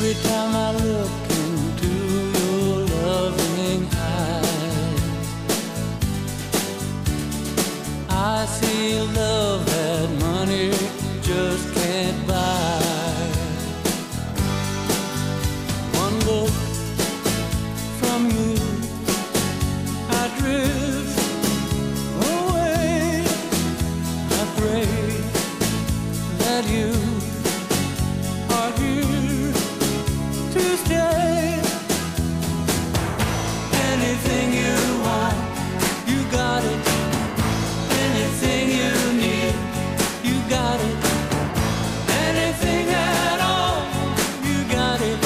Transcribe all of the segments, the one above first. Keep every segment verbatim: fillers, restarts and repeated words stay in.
Every time I look into your loving eyes, I see love that money just can't buy. One look from you, I drift away. I pray that you are here to stay. Anything you want, you got it. Anything you need, you got it. Anything at all, you got it,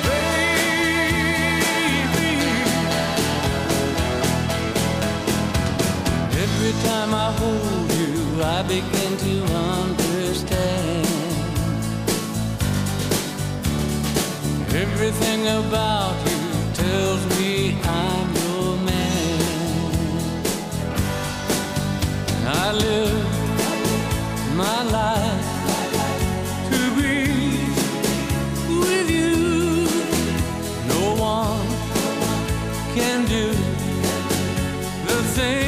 baby. Every time I hold you, I begin to understand. Everything about you tells me I'm your man. I live my life to be with you. No one can do the thing